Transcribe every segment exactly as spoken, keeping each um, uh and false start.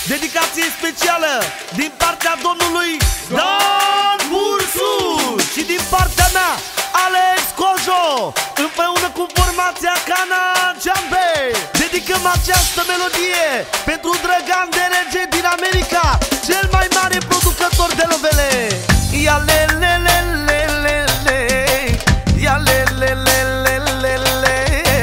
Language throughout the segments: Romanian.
Dedicație specială din partea domnului Dan Ursu și din partea mea, Alex Cojo, împreună cu formația Cana Jambe. Dedicăm această melodie pentru Drăgan de Rege din America, cel mai mare producător de lovele. Ia le le le le le le, ia le le le le le le,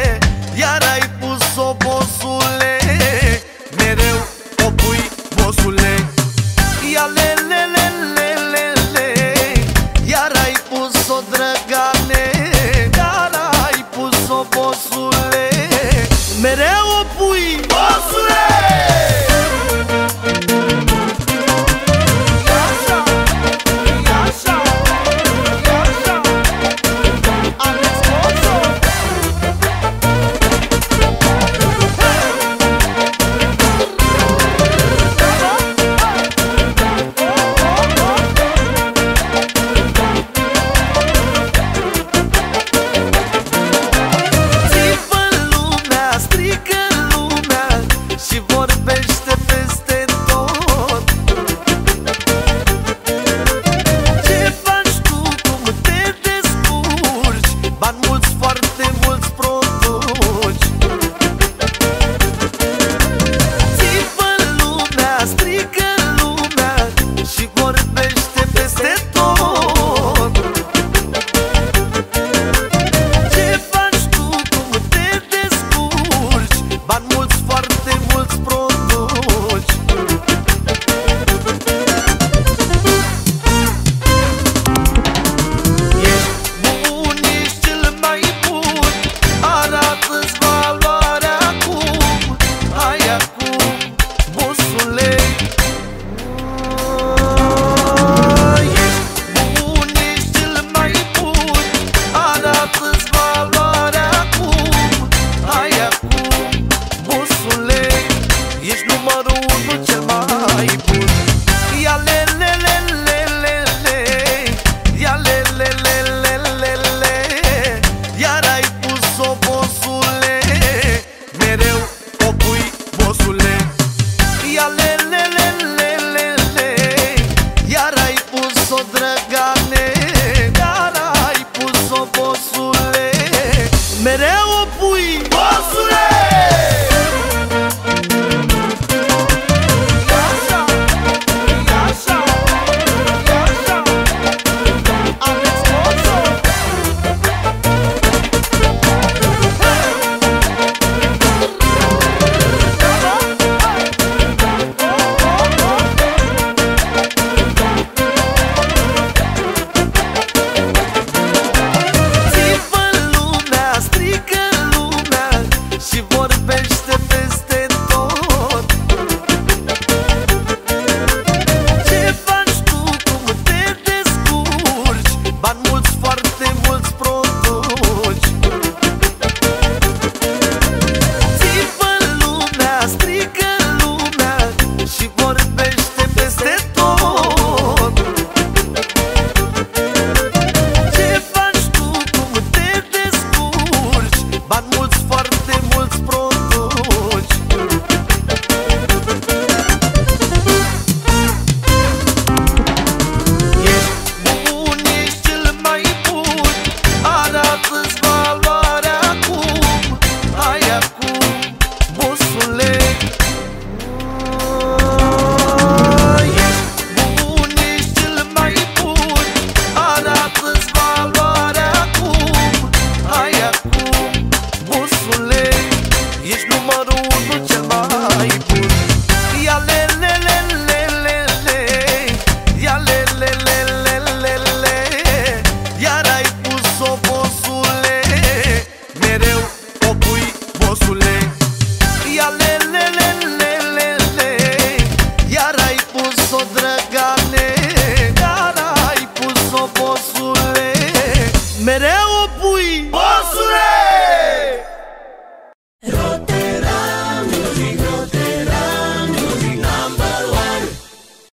iar ai pus-o, bosule, mereu o pui, bosule. Ia le le le le le le, iar ai pus-o, Drăgane, iar ai pus-o, bosule, mereu o pui, bosule. Bosule, mereu o pui, bosule. Ia le